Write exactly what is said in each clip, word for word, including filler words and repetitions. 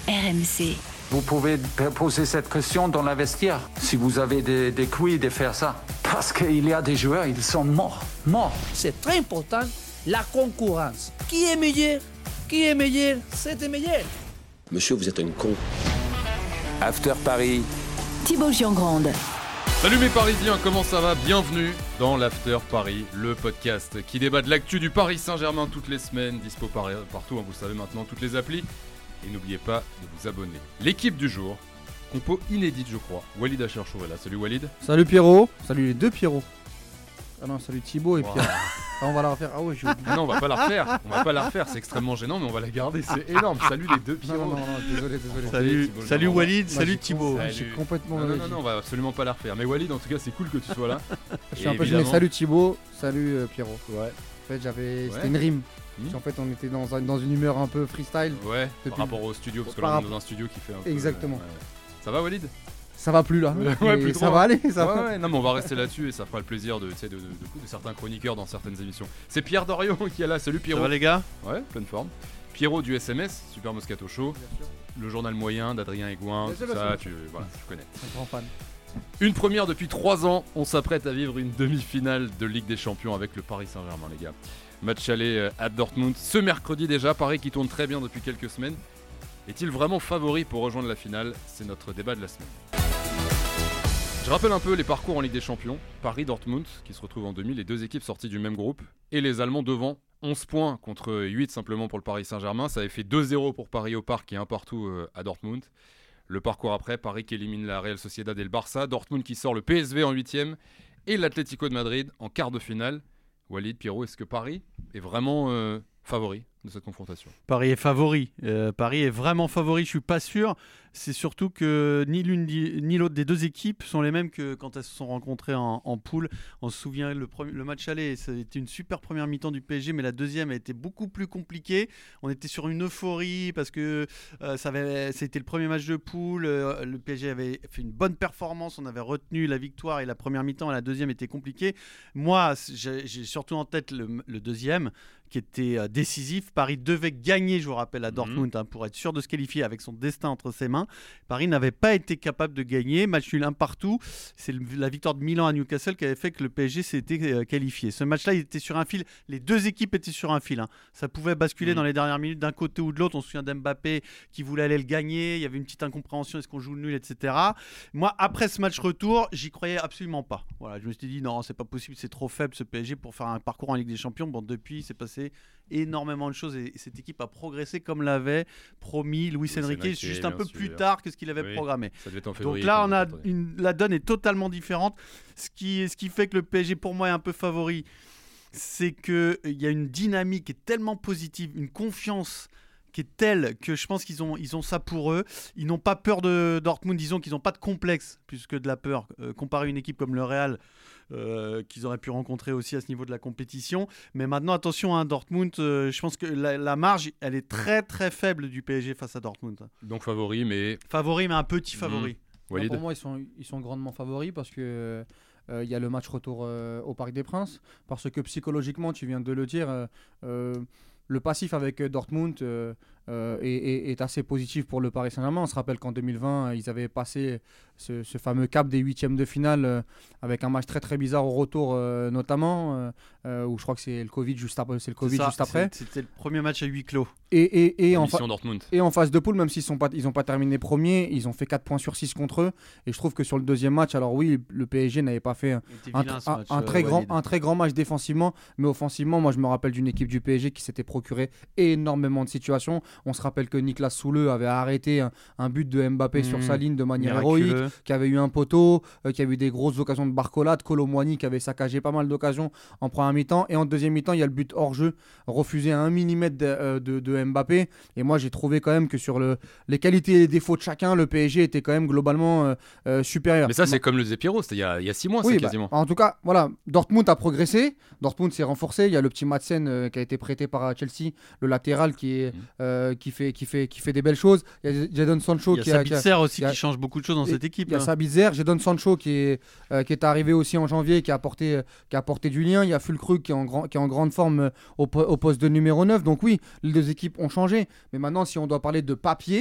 R M C. Vous pouvez poser cette question dans la vestiaire, si vous avez des, des couilles de faire ça. Parce qu'il y a des joueurs, ils sont morts, morts. C'est très important, la concurrence. Qui est meilleur? Qui est meilleur? C'est le meilleur. Monsieur, vous êtes un con. After Paris. Thibaut Giangrande. Salut mes Parisiens, comment ça va? Bienvenue dans l'After Paris, le podcast qui débat de l'actu du Paris Saint-Germain toutes les semaines, dispo par, partout, hein, vous savez maintenant, toutes les applis. Et n'oubliez pas de vous abonner. L'équipe du jour, compo inédite je crois, Walid Acharchour est là. Salut Walid. Salut Pierrot, salut les deux Pierrot. Ah non, salut Thibaut et wow. Pierrot. Ah, on va la refaire, ah ouais j'ai oublié. Ah non, on va pas la refaire, on va pas la refaire, c'est extrêmement gênant mais on va la garder, c'est énorme. Salut les deux Pierrot. Non, non, non, non, désolé, désolé. Salut, Thibaut, salut Jean-Jean. Walid, Moi, salut j'ai Thibaut. con- Salut. J'ai complètement Non, non, non, maladie. non, on va absolument pas la refaire. Mais Walid, en tout cas, c'est cool que tu sois là. Je suis Et un peu gêné, évidemment- salut Thibaut, salut euh, Pierrot. Ouais. En fait j'avais, Ouais. c'était une rime. Mmh. Parce qu'en fait on était dans, un- dans une humeur un peu freestyle. Ouais, Depuis- par rapport au studio, parce que par là on est rapport- dans un studio qui fait un peu. Exactement. ouais, ouais. Ça va Walid? Ça va plus là, Ouais, mais plus ça trop. va aller, ça Ouais, va. ouais, non mais on va rester là-dessus et ça fera le plaisir de, tu sais, de, de, de, de certains chroniqueurs dans certaines émissions. C'est Pierre Dorion qui est là, salut Ça Pierrot. va les gars? Ouais, pleine forme. Pierrot du S M S, Super Moscato Show, le journal moyen d'Adrien Aigouin, Bien sûr, tout bien ça, sûr. tu, voilà, tu connais. Un grand fan. Une première depuis trois ans, on s'apprête à vivre une demi-finale de Ligue des Champions avec le Paris Saint-Germain les gars. Match aller euh, à Dortmund, ce mercredi déjà, Paris qui tourne très bien depuis quelques semaines. Est-il vraiment favori pour rejoindre la finale? C'est notre débat de la semaine. Je rappelle un peu les parcours en Ligue des Champions. Paris-Dortmund qui se retrouvent en demi, les deux équipes sorties du même groupe. Et les Allemands devant, onze points contre huit simplement pour le Paris Saint-Germain. Ça avait fait deux zéro pour Paris au Parc et un partout euh, à Dortmund. Le parcours après, Paris qui élimine la Real Sociedad et le Barça. Dortmund qui sort le P S V en huitième. Et l'Atlético de Madrid en quart de finale. Walid, Pierrot, est-ce que Paris est vraiment euh, favori de cette confrontation? Paris est favori. Euh, Paris est vraiment favori, je suis pas sûr. C'est surtout que ni l'une ni l'autre des deux équipes sont les mêmes que quand elles se sont rencontrées en, en poule. On se souvient le, premier, le match aller, c'était une super première mi-temps du P S G, mais la deuxième a été beaucoup plus compliquée. On était sur une euphorie parce que euh, ça avait, c'était le premier match de poule. Euh, le P S G avait fait une bonne performance, on avait retenu la victoire et la première mi-temps et la deuxième était compliquée. Moi, j'ai, j'ai surtout en tête le, le deuxième qui était euh, décisif. Paris devait gagner, je vous rappelle, à Dortmund hein, pour être sûr de se qualifier avec son destin entre ses mains. Paris n'avait pas été capable de gagner. Match nul un partout. C'est le, la victoire de Milan à Newcastle qui avait fait que le P S G s'était euh, qualifié. Ce match-là, il était sur un fil. Les deux équipes étaient sur un fil. Hein. Ça pouvait basculer mmh. dans les dernières minutes d'un côté ou de l'autre. On se souvient d'Mbappé qui voulait aller le gagner. Il y avait une petite incompréhension. Est-ce qu'on joue le nul, et cetera. Moi, après ce match retour, j'y croyais absolument pas. Voilà, je me suis dit non, c'est pas possible. C'est trop faible ce P S G pour faire un parcours en Ligue des Champions. Bon, depuis, c'est passé énormément de choses et cette équipe a progressé comme l'avait promis Luis Enrique, Enrique, juste un peu sûr. plus tard que ce qu'il avait Oui, programmé. Ça devait être en février, Donc là, comme on a vous une, la donne est totalement différente. Ce qui, ce qui fait que le P S G, pour moi, est un peu favori, c'est qu'il y a une dynamique qui est tellement positive, une confiance qui est telle que je pense qu'ils ont, ils ont ça pour eux. Ils n'ont pas peur de Dortmund, disons qu'ils n'ont pas de complexe plus que de la peur. Euh, comparé à une équipe comme le Real, euh, qu'ils auraient pu rencontrer aussi à ce niveau de la compétition. Mais maintenant, attention, hein, Dortmund, euh, je pense que la, la marge, elle est très très faible du P S G face à Dortmund. Donc favori, mais... Favori, mais un petit favori. Mmh. Walid. Non, pour moi ils sont, ils sont grandement favoris parce que il euh, y a le match retour euh, au Parc des Princes. Parce que psychologiquement, tu viens de le dire, euh, euh, le passif avec Dortmund euh, euh, est, est, est assez positif pour le Paris Saint-Germain. On se rappelle qu'en deux mille vingt, ils avaient passé ce, ce fameux cap des huitièmes de finale euh, avec un match très très bizarre au retour euh, notamment, euh, euh, où je crois que c'est le Covid juste après. C'est le Covid c'est ça, juste après. C'est, c'était le premier match à huis clos. Et, et, et, en, fa- Dortmund. et en phase de poule, même s'ils n'ont pas, ils ont pas terminé premier, ils ont fait quatre points sur six contre eux. Et je trouve que sur le deuxième match, alors oui, le P S G n'avait pas fait un, un, vilain, un, match, un, euh, très grand, Walid. un très grand match défensivement, mais offensivement, moi je me rappelle d'une équipe du P S G qui s'était procuré énormément de situations. On se rappelle que Niklas Souleux avait arrêté un, un but de Mbappé mmh. sur sa ligne de manière Miraculeux. héroïque, qui avait eu un poteau, euh, qui avait eu des grosses occasions de Barcola, Kolo Muani qui avait saccagé pas mal d'occasions en première mi-temps. Et en deuxième mi-temps, il y a le but hors jeu refusé à un millimètre de, euh, de, de Mbappé. Et moi, j'ai trouvé quand même que sur le, les qualités et les défauts de chacun, le P S G était quand même globalement euh, euh, supérieur. Mais ça, c'est comme le disait Pierrot, c'était il y a, il y a six mois, oui, c'est bah, quasiment. En tout cas, voilà, Dortmund a progressé. Dortmund s'est renforcé. Il y a le petit Madsen euh, qui a été prêté par Chelsea, le latéral qui, est, mmh. euh, qui, fait, qui, fait, qui fait des belles choses. Il y a Jadon Sancho qui a... Il y a Sabitzer aussi qui, a, qui change beaucoup de choses dans et, cette équipe. Il y a hein. Sabitzer, Jadon Sancho qui est, euh, qui est arrivé aussi en janvier, qui a apporté, qui a apporté du lien. Il y a Fulkrug qui est en, grand, qui est en grande forme euh, au, au poste de numéro neuf. Donc oui, les deux équipes ont changé. Mais maintenant, si on doit parler de papier,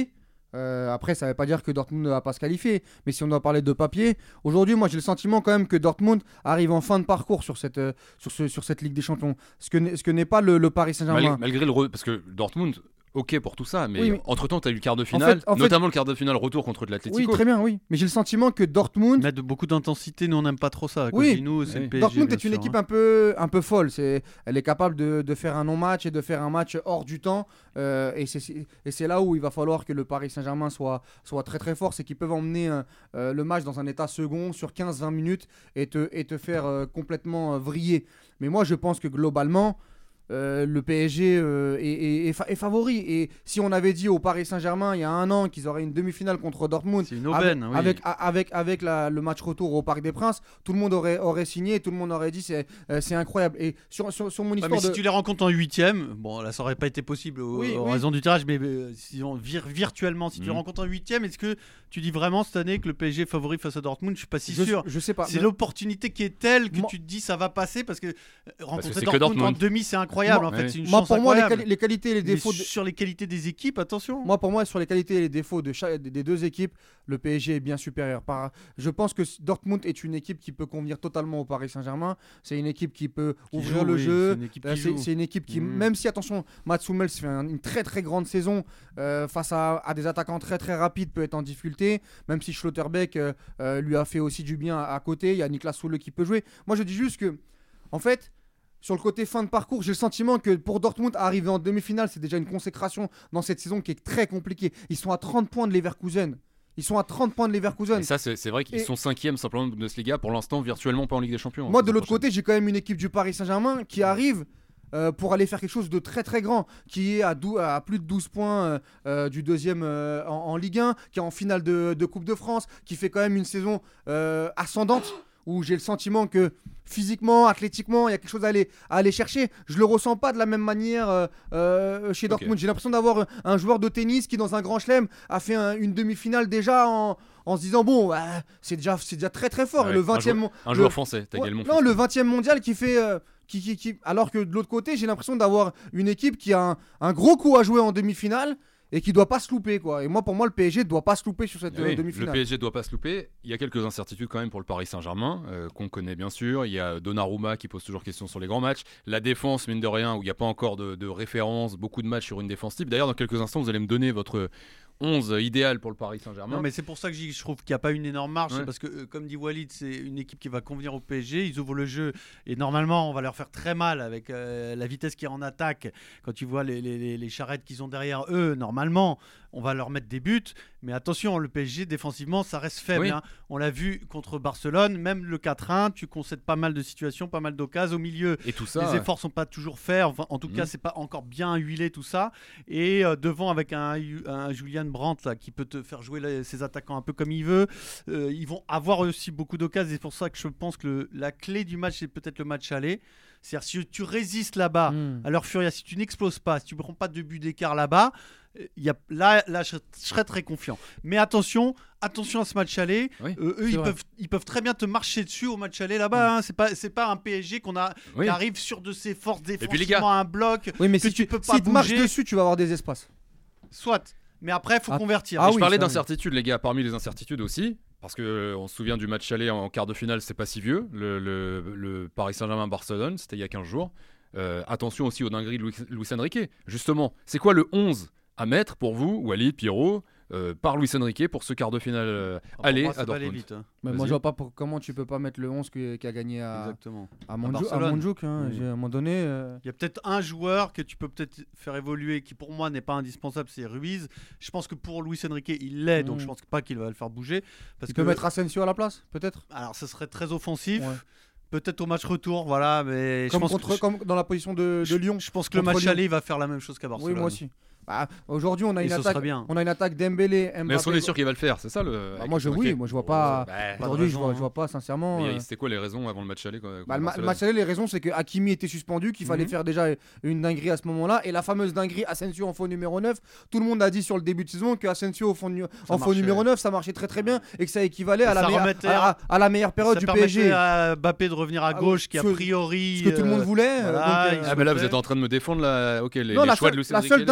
Euh, après, ça ne veut pas dire que Dortmund ne va pas se qualifier. Mais si on doit parler de papier, aujourd'hui, moi j'ai le sentiment quand même que Dortmund arrive en fin de parcours sur cette, euh, sur ce, sur cette Ligue des Champions. Ce que n'est, ce que n'est pas le, le Paris Saint-Germain. Mal, malgré le. Re... Parce que Dortmund. Ok pour tout ça, mais, oui, mais... entre-temps, tu as eu le quart de finale, en fait, en notamment fait... le quart de finale retour contre l'Atlético. Oui, très bien, oui. Mais j'ai le sentiment que Dortmund. Ils mettent beaucoup d'intensité, nous on n'aime pas trop ça. Oui, nous, c'est oui. le P S G, Dortmund est une sûr, équipe hein. un peu, un peu folle. C'est... Elle est capable de, de faire un non-match et de faire un match hors du temps. Euh, et, c'est, et c'est là où il va falloir que le Paris Saint-Germain soit, soit très très fort. C'est qu'ils peuvent emmener euh, le match dans un état second sur quinze vingt minutes et te, et te faire euh, complètement euh, vriller. Mais moi, je pense que globalement. Euh, le P S G euh, est, est, est, fa- est favori. Et si on avait dit au Paris Saint-Germain il y a un an qu'ils auraient une demi-finale contre Dortmund, c'est une aubaine, avec, oui. avec, avec, avec la, le match retour au Parc des Princes, tout le monde aurait, aurait signé et tout le monde aurait dit c'est, euh, c'est incroyable. Et sur, sur, sur mon histoire. Ouais, mais de... si tu les rencontres en huitième, bon là ça aurait pas été possible au, oui, en oui. raison du tirage, mais euh, si on, vir- virtuellement, si mmh. tu les rencontres en huitième, est-ce que tu dis vraiment cette année que le P S G est favori face à Dortmund? Je suis pas si je, sûr. Je sais pas. C'est mais... l'opportunité qui est telle que moi... tu te dis ça va passer parce que euh, rencontrer parce que Dortmund, Dortmund en demi c'est incroyable moi, en fait. oui. C'est une moi, chance pour moi, les, incroyable. quali- les qualités et les défauts. De... De... Sur les qualités des équipes, attention. Moi, pour moi, sur les qualités et les défauts de chaque, des deux équipes, le P S G est bien supérieur. Par... Je pense que Dortmund est une équipe qui peut convenir totalement au Paris Saint-Germain. C'est une équipe qui peut qui ouvrir joue, le oui. jeu. C'est une équipe qui, euh, c'est, joue. c'est une équipe qui mmh. même si, attention, Mats Hummels fait un, une très très grande saison euh, face à, à des attaquants très très rapides, peut être en difficulté. Même si Schlotterbeck euh, euh, lui a fait aussi du bien à, à côté. Il y a Niklas Süle qui peut jouer. Moi, je dis juste que, en fait. Sur le côté fin de parcours, j'ai le sentiment que pour Dortmund, arriver en demi-finale, c'est déjà une consécration dans cette saison qui est très compliquée. Ils sont à trente points de Leverkusen. Ils sont à trente points de Leverkusen. Et ça, c'est, c'est vrai qu'ils et... sont cinquième simplement de Bundesliga, pour l'instant, virtuellement pas en Ligue des Champions. Moi, de l'autre prochaine. côté, j'ai quand même une équipe du Paris Saint-Germain qui arrive euh, pour aller faire quelque chose de très très grand, qui est à, dou- à plus de douze points euh, euh, du deuxième euh, en, en Ligue un, qui est en finale de, de Coupe de France, qui fait quand même une saison euh, ascendante. Où j'ai le sentiment que physiquement, athlétiquement, il y a quelque chose à aller, à aller chercher. Je le ressens pas de la même manière euh, euh, chez Dortmund. Okay. J'ai l'impression d'avoir un joueur de tennis qui, dans un grand chelem, a fait un, une demi-finale déjà en, en se disant bon, bah, c'est, déjà, c'est déjà très très fort. Ouais, le vingtième, un joueur, un le, joueur français, t'as ouais, également. Non, le vingtième mondial qui fait. Euh, qui, qui, qui, alors que de l'autre côté, j'ai l'impression d'avoir une équipe qui a un, un gros coup à jouer en demi-finale. Et qui doit pas se louper quoi. Et moi pour moi le P S G doit pas se louper sur cette oui, euh, demi-finale. Le P S G doit pas se louper. Il y a quelques incertitudes quand même pour le Paris Saint-Germain euh, qu'on connaît bien sûr. Il y a Donnarumma qui pose toujours question sur les grands matchs. La défense mine de rien où il n'y a pas encore de, de référence, beaucoup de matchs sur une défense type. D'ailleurs dans quelques instants vous allez me donner votre onze idéal pour le Paris Saint-Germain. Non mais c'est pour ça que je trouve qu'il n'y a pas une énorme marge, ouais. parce que euh, comme dit Walid, c'est une équipe qui va convenir au P S G, ils ouvrent le jeu et normalement on va leur faire très mal avec euh, la vitesse qui est en attaque. Quand tu vois les, les, les charrettes qu'ils ont derrière eux, normalement on va leur mettre des buts, mais attention, le P S G défensivement ça reste faible, oui. hein. On l'a vu contre Barcelone, même le quatre un, tu concèdes pas mal de situations, pas mal d'occasions au milieu, et tout ça, les ouais. efforts sont pas toujours faits, enfin, en tout mmh. cas c'est pas encore bien huilé tout ça, et euh, devant avec un, un Julian Brandt là, qui peut te faire jouer les, ses attaquants un peu comme il veut, euh, ils vont avoir aussi beaucoup d'occasions, et c'est pour ça que je pense que le, la clé du match c'est peut-être le match aller. C'est-à-dire si tu résistes là-bas mmh. à leur furia, si tu n'exploses pas, si tu ne prends pas de but d'écart là-bas, y a, là, là je, je serais très confiant. Mais attention, attention à ce match aller. Oui, euh, eux, ils peuvent, ils peuvent très bien te marcher dessus au match aller là-bas. Mmh. Hein. C'est pas, c'est pas un P S G qu'on a, oui. qui arrive sur de ses forces défensivement à un bloc. Oui, mais que si tu tu peux pas si bouger. marches dessus, tu vas avoir des espaces. Soit. Mais après, il faut ah. convertir. Ah, oui, je parlais d'incertitudes, les gars. Parmi les incertitudes aussi, parce qu'on euh, se souvient du match aller en quart de finale, c'est pas si vieux. Le, le, le Paris Saint-Germain-Barcelone, c'était il y a quinze jours. Euh, attention aussi aux dingueries de Luis, Luis Enrique. Justement, c'est quoi le onze à mettre pour vous, Walid, Pierrot, euh, par Luis Enrique pour ce quart de finale euh, oh, aller moi, à Dortmund. vite, hein. Mais moi je vois pas pour, comment tu peux pas mettre le onze qui, qui a gagné à Exactement. à Montjuic. Hein, oui. À un moment donné, euh... il y a peut-être un joueur que tu peux peut-être faire évoluer qui pour moi n'est pas indispensable, c'est Ruiz. Je pense que pour Luis Enrique il l'est, mmh. donc je pense pas qu'il va le faire bouger. Parce tu que... peux mettre Asensio à la place, peut-être. Alors ça serait très offensif. Ouais. Peut-être au match retour, voilà, mais comme, je pense contre, que... comme dans la position de, de Lyon. Je, je pense que le match Lyon. aller va faire la même chose qu'à Barcelone. Oui, moi aussi. Bah, aujourd'hui, on a, une attaque, bien. on a une attaque Dembélé, Mbappé. Mais est-ce qu'on est sûr qu'il va le faire? C'est ça le. Bah, moi, je, oui, moi je vois pas. Oh, bah, aujourd'hui, je vois, je vois pas sincèrement. Mais euh... c'était quoi les raisons avant le match aller quoi, bah, Le match aller, les raisons, c'est que Hakimi était suspendu, qu'il mm-hmm. fallait faire déjà une dinguerie à ce moment-là. Et la fameuse dinguerie Asensio en faux numéro neuf. Tout le monde a dit sur le début de saison que Asensio en faux, en faux numéro neuf, ça marchait très très bien et que ça équivalait à la, meilleure, à, à, à la meilleure période ça du P S G. À Mbappé de revenir à gauche, qui a priori. Ce que tout le monde voulait. Ah, mais là, vous êtes en train de me défendre la. Ok, les choix de Luis Enrique. La seule dinguerie pour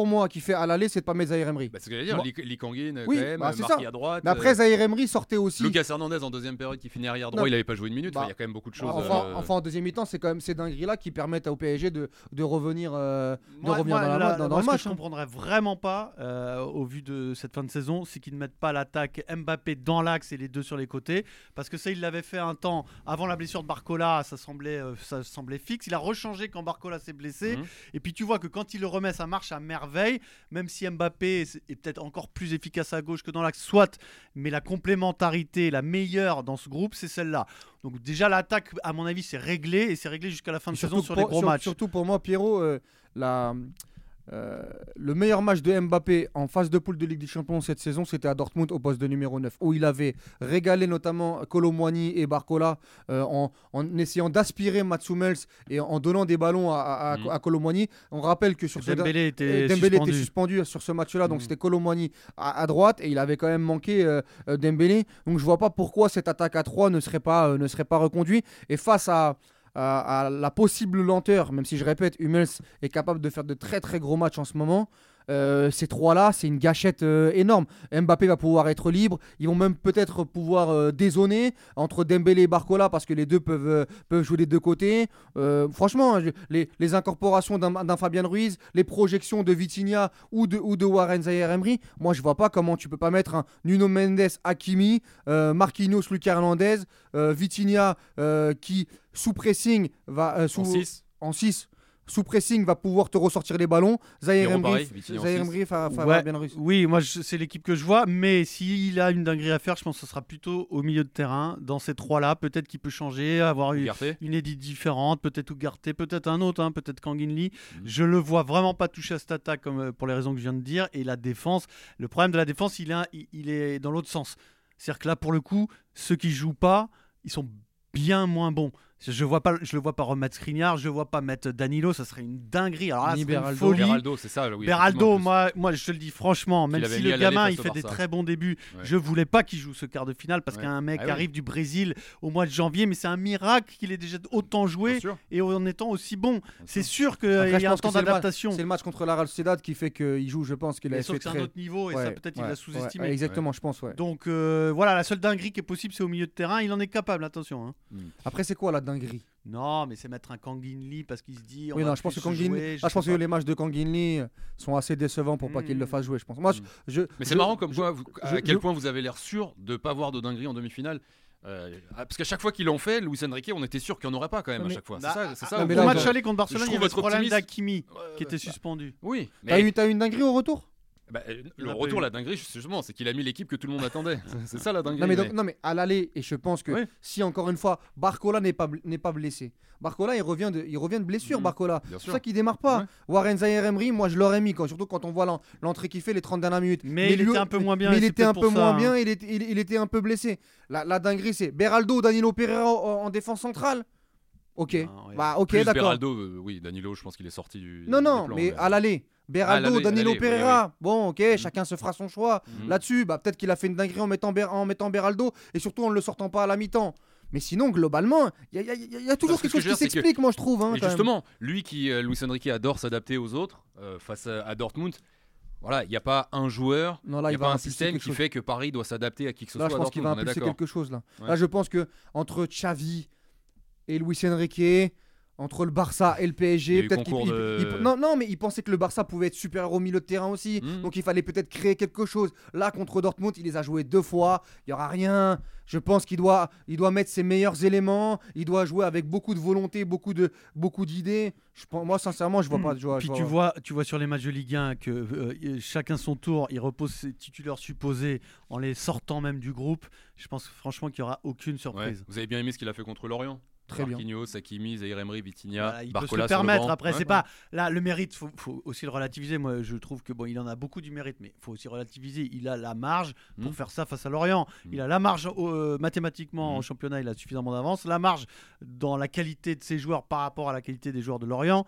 moi qui fait à l'aller, c'est de pas mettre Zaïre Emery. Bah, c'est ce que j'allais dire, Moi- Lee, Lee Kangin, Oui, quand même, bah, c'est marqué ça. à droite. Mais après, euh, Zaïre Emery sortait aussi. Lucas Hernandez en deuxième période qui finit arrière droit, Non. il avait pas joué une minute. Bah, Enfin, il y a quand même beaucoup de choses. Enfin, euh, enfin, en deuxième mi-temps, c'est quand même ces dingueries-là qui permettent au P S G de, de revenir, euh, de Moi- revenir moi, dans, la, là, dans, dans moi, le ce match. que je hein. comprendrais vraiment pas, euh, au vu de cette fin de saison, c'est qu'ils ne mettent pas l'attaque Mbappé dans l'axe et les deux sur les côtés, parce que ça, il l'avait fait un temps avant la blessure de Barcola, ça semblait, euh, ça semblait fixe. Il a rechangé quand Barcola s'est blessé, Mhm. et puis tu vois que quand il le remet, ça marche à merveille, même si Mbappé est, est peut-être encore plus efficace à gauche que dans l'axe, soit, mais la complémentarité, la meilleure dans ce groupe, c'est celle-là. Donc déjà, l'attaque, à mon avis, c'est réglé, et c'est réglé jusqu'à la fin de Surtout saison sur pour- les gros sur- matchs. Surtout pour moi, Pierrot, euh, la, euh, le meilleur match de Mbappé en phase de poule de Ligue des Champions cette saison, c'était à Dortmund au poste de numéro neuf, où il avait régalé notamment Kolo Muani et Barcola euh, en, en essayant d'aspirer Mats Hummels et en donnant des ballons à, à, à, Mhm. à Kolo Muani. On rappelle que sur ce Dembélé était Et Dembélé suspendu. était suspendu sur ce match-là, donc Mm. c'était Kolo Muani à, à droite et il avait quand même manqué euh, euh, Dembélé. Donc je vois pas pourquoi cette attaque à trois ne serait pas euh, ne serait pas reconduite. Et face à, à, à la possible lenteur, même si je répète, Hummels est capable de faire de très très gros matchs en ce moment. Euh, ces trois-là, c'est une gâchette euh, énorme. Mbappé va pouvoir être libre. Ils vont même peut-être pouvoir euh, dézoner entre Dembélé et Barcola parce que les deux peuvent, euh, peuvent jouer des deux côtés. Euh, franchement, je- les, les incorporations d'un, d'un Fabian Ruiz, les projections de Vitinha ou de, ou de Warren Zaïre-Emery, moi je vois pas comment tu peux pas mettre un Nuno Mendes, Hakimi, euh, Marquinhos, Lucas Hernandez, euh, Vitinha euh, qui sous pressing va euh, sous En six. en six sous pressing va pouvoir te ressortir les ballons. Zaïre Pierrot, Emery, pareil, Vitinha en Zaïre six. Emery, fa- fa- Ouais, Fabian Ruiz. Oui, moi je- c'est l'équipe que je vois, mais s'il a une dinguerie à faire, je pense que ce sera plutôt au milieu de terrain, dans ces trois-là. Peut-être qu'il peut changer, avoir une, Ugarte. une édite différente, peut-être Ugarte, peut-être un autre, hein, peut-être Kangin Lee. Mhm. Je le vois vraiment pas toucher à cette attaque comme, euh, pour les raisons que je viens de dire. Et la défense, le problème de la défense, il est, un- il, il est dans l'autre sens. C'est-à-dire que là, pour le coup, ceux qui jouent pas, ils sont bien moins bons. Je vois pas, je le vois pas remettre Skriniar, je vois pas mettre Danilo, ça serait une dinguerie. Alors là, Ni ça serait une Beraldo. folie. Beraldo, c'est ça. Oui, Beraldo, effectivement, en plus. moi, moi, je te le dis franchement, même avait si mis le à l'aller gamin face il au fait des Barça. très bons débuts, Ouais. je voulais pas qu'il joue ce quart de finale parce Ouais. qu'un mec Ah qui oui. arrive du Brésil au mois de janvier, mais c'est un miracle qu'il ait déjà autant Bien joué sûr. et en étant aussi bon. C'est sûr qu'il Après, y je a un pense que temps c'est le match- d'adaptation. C'est le match contre la Real Sociedad qui fait qu'il joue, je pense qu'il a Mais fait sauf que c'est un très... autre niveau et ça Ouais, peut-être il ouais, l'a sous-estimé. ouais, exactement, je pense. Ouais. Donc euh, voilà, la seule dinguerie qui est possible, c'est au milieu de terrain. Il en est capable, attention. hein. Après, c'est quoi la dinguerie? Non, mais c'est mettre un Kangin Lee parce qu'il se dit. on Oui, va non, je pense que plus se Kangin- jouer, là, je pense sais que pas. les matchs de Kangin Lee sont assez décevants pour pas qu'il le Mm. fasse jouer, je pense. Moi, je, Mm. je- Mais c'est je- marrant comme je- quoi, vous- à je- quel je- point vous avez l'air sûr de pas voir de dinguerie en demi-finale. Euh, parce qu'à chaque fois qu'ils l'ont fait, Luis Enrique, on était sûr qu'il n'y en aurait pas quand même Non, à mais- chaque fois. Bah, c'est ça, c'est ça. non, où mais Au là, vous- match je- aller contre Barcelone, je il y avait trouve ce votre problème optimisme- d'Hakimi Ouais, qui était bah, suspendu. Oui, T'as mais eu, t'as eu une dinguerie au retour? bah, euh, Il le a pas retour, eu. la dinguerie, justement, c'est qu'il a mis l'équipe que tout le monde attendait. C'est ça la dinguerie. Non mais, mais- donc- non mais à l'aller, et je pense que Oui. si encore une fois Barcola n'est pas, bl- n'est pas blessé, Barcola il revient de, il revient de blessure, Mhm. Barcola. Bien C'est sûr. ça qu'il démarre pas. Ouais. Warren Zaïre-Emery, moi je l'aurais mis, quand, surtout quand on voit l'en- l'entrée qu'il fait les trente dernières minutes. Mais il lui- était un peu moins bien, Mais et il c'est était un peut-être peu pour ça, moins hein. bien, il, était- il, il était un peu blessé. La, la dinguerie c'est Beraldo, Danilo Pereira en, en défense centrale. Ok, Ah, ouais. bah ok Plus d'accord. Beraldo, euh, oui, Danilo, je pense qu'il est sorti du. Non du non, plan, mais à l'aller. Beraldo, à l'aller, à Danilo l'aller, oui, Pereira. Bon, ok, Mhm. chacun se fera son choix. Mhm. Là-dessus, bah, peut-être qu'il a fait une dinguerie en mettant, Ber- en mettant Beraldo et surtout en ne le sortant pas à la mi-temps. Mais sinon, globalement, il y, a- y a- y a- y a toujours Parce que quelque ce que chose je veux qui dire, c'est que- s'explique, moi, je trouve. Hein, Et quand même. justement, lui qui, euh, Luis Enrique adore s'adapter aux autres euh, face à, à Dortmund. Voilà, il n'y a pas un joueur, Non, il là, n'y il a va pas un impulser système quelque qui chose. fait que Paris doit s'adapter à qui que ce Là, je soit. à pense qu'il va Dortmund, on est impulser d'accord. quelque chose. Là, Ouais. là je pense que entre Xavi et Luis Enrique, entre le Barça et le P S Il y a G, eu peut-être qu'il concours il- de- il- non, non, mais il pensait que le Barça pouvait être supérieur au milieu de terrain aussi. Mhm. Donc il fallait peut-être créer quelque chose. Là, contre Dortmund, il les a joués deux fois. Il y aura rien. Je pense qu'il doit, il doit mettre ses meilleurs éléments. Il doit jouer avec beaucoup de volonté, beaucoup de, beaucoup d'idées. Je pense, moi, sincèrement, je vois pas. Je vois, Puis je tu vois- vois, tu vois sur les matchs de Ligue un que euh, chacun son tour, il repose ses titulaires supposés en les sortant même du groupe. Je pense franchement qu'il n'y aura aucune Ouais. surprise. Vous avez bien aimé ce qu'il a fait contre Lorient. Très bien. Marquinhos, Hakimi, Zaïre Emery, Vitinha, Voilà, il peut se Barcola le sur permettre. banc. Après, Ouais. c'est pas là le mérite. Faut, faut aussi le relativiser. Moi, je trouve que bon, il en a beaucoup du mérite, mais faut aussi relativiser. Il a la marge pour Mhm. faire ça face à Lorient. Mhm. Il a la marge euh, mathématiquement Mhm. en championnat. Il a suffisamment d'avance. La marge dans la qualité de ses joueurs par rapport à la qualité des joueurs de Lorient.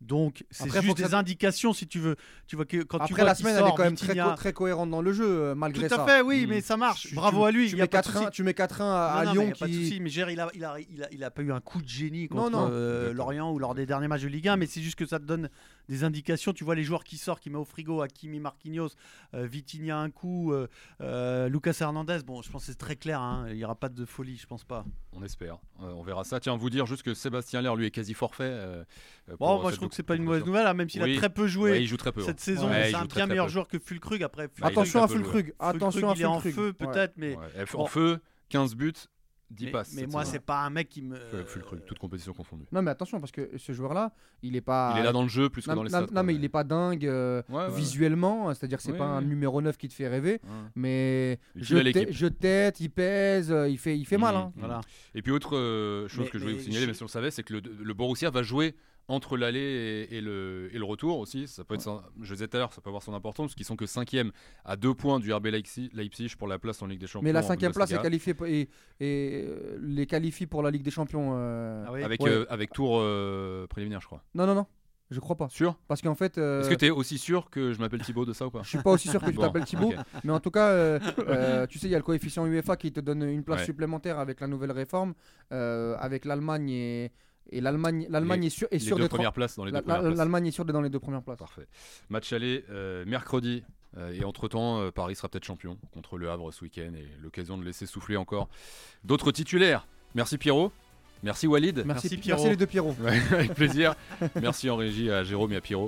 Donc c'est Après, faut juste que des ça- indications si tu veux. Tu vois que quand tu Après, vois la qu'il semaine, elle sort est quand même très, Vitinha- co- très cohérente dans le jeu, euh, malgré Tout ça. à fait, oui, Mm. mais ça marche. Tu- Bravo tu- à lui. Tu il y a mets pas de quatre un souci. tu mets quatre un à, à Non, non, mais Lyon y a pas de qui. souci, mais Gérard, il a, il, a, il, a, il a pas eu un coup de génie contre Non, non. euh, D'accord. Lorient ou lors des derniers matchs de Ligue un, mais c'est juste que ça te donne des indications. Tu vois les joueurs qui sortent, qui met au frigo, Hakimi, Marquinhos, euh, Vitinha un coup, euh, euh, Lucas Hernandez. Bon, je pense que c'est très clair. Hein, il n'y aura pas de folie, je pense pas. On espère. Euh, on verra ça. Tiens, vous dire juste que Sébastien Ler, lui, est quasi forfait. euh, euh, pour Bon, moi cette je trouve que c'est double pas une mauvaise compétition. nouvelle, hein, même s'il Oui. a très peu joué Ouais, il joue très peu. cette hein. saison. Ouais, mais il c'est un joue très, bien très meilleur peu. joueur que Fulkrug. Après, Bah, il Attention joue à très peu, Fulkrug. Attention Fulkrug, à il est en Fulkrug. feu Ouais. peut-être, mais. Ouais, En Bon. feu, quinze buts, dix Mais, passes. mais cette moi, saison. c'est pas un mec qui me. Ful- Fulkrug, toute compétition confondue. Non, mais attention, parce que ce joueur-là, il est pas. Il est là dans le jeu plus que Non, dans les non, stats. non, quoi, mais il est pas dingue euh, Ouais, ouais, ouais. visuellement, c'est-à-dire que c'est Oui, pas un oui. numéro neuf qui te fait rêver, Ouais. mais Il je, file à tê- l'équipe. je tête, il pèse, euh, il fait, il fait mal. Mmh. Hein. Voilà. Et puis autre euh, chose Mais- que je voulais mais vous signaler, je- même si on le savait, c'est que le, le Borussia va jouer entre l'aller et, et le, et le retour aussi. Ça peut être, son- je le disais tout à l'heure, ça peut avoir son importance, parce qu'ils sont que cinquième à deux points du R B Leipzig, Leipzig pour la place en Ligue des Champions. Mais la en cinquième place est Bundesliga, qualifiée p- et, et euh, les qualifie pour la Ligue des Champions. euh, Ah oui. avec, Ouais. euh, avec tour euh, préliminaire, je crois. Non, non, non, je crois pas. Sûr Parce qu'en fait, euh, Est-ce que tu es aussi sûr que je m'appelle Thibaut de ça ou pas je suis pas aussi sûr que tu Bon, t'appelles Thibaut, ok. mais en tout cas, euh, euh, tu sais, il y a le coefficient UEFA qui te donne une place Ouais. supplémentaire avec la nouvelle réforme, euh, avec l'Allemagne et, et l'Allemagne. L'Allemagne Les- est sûre est Les sûre deux d'être. premières places dans les la- deux premières la- places. L'Allemagne est sûre d'être dans les deux premières places. Parfait. Match aller euh, mercredi. euh, et entre-temps, euh, Paris sera peut-être champion contre le Havre ce week-end. Et l'occasion de laisser souffler encore d'autres titulaires. Merci Pierrot. Merci Walid. Merci, Merci, Pi- Pierrot. merci les deux Pierrot. Ouais, avec plaisir. Merci en régie à Jérôme et à Pierrot.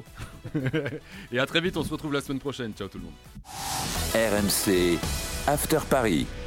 Et à très vite, on se retrouve la semaine prochaine. Ciao tout le monde. R M C After Paris.